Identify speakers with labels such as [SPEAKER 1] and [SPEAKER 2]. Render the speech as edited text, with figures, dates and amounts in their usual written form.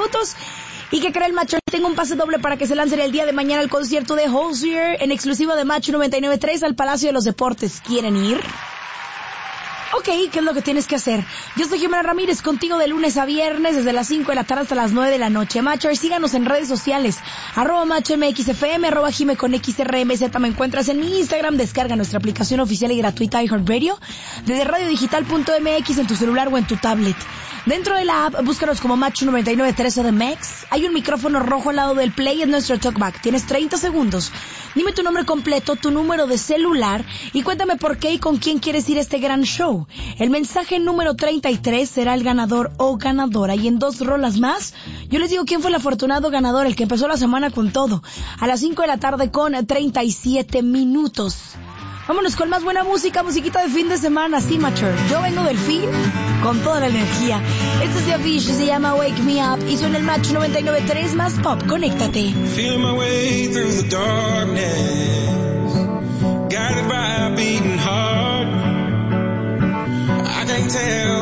[SPEAKER 1] minutos. ¿Y qué cree el macho? Tengo un pase doble para que se lancen el día de mañana al concierto de Hozier en exclusiva de Macho 99.3 al Palacio de los Deportes. ¿Quieren ir? Ok, ¿qué es lo que tienes que hacer? Yo soy Jimena Ramírez, contigo de lunes a viernes, desde las 5 de la tarde hasta las 9 de la noche. Macho, síganos en redes sociales, @MachoMXFM, @Jime con XRMZ. Me encuentras en mi Instagram, descarga nuestra aplicación oficial y gratuita iHeartRadio, desde radiodigital.mx en tu celular o en tu tablet. Dentro de la app, búscanos como Macho 99.3 ODMX. Hay un micrófono rojo al lado del play en nuestro talkback. Tienes 30 segundos. Dime tu nombre completo, tu número de celular y cuéntame por qué y con quién quieres ir a este gran show. El mensaje número 33 será el ganador o ganadora. Y en 2 rolas más, yo les digo quién fue el afortunado ganador, el que empezó la semana con todo. A las 5 de la tarde con 37 minutos. Vámonos con más buena música, musiquita de fin de semana, sí, macho. Yo vengo del fin con toda la energía. Este es The Avicii, se llama Wake Me Up y suena el Macho 99.3 más pop. Conéctate.
[SPEAKER 2] Feel my way through the darkness, guided by a beating heart. I can't tell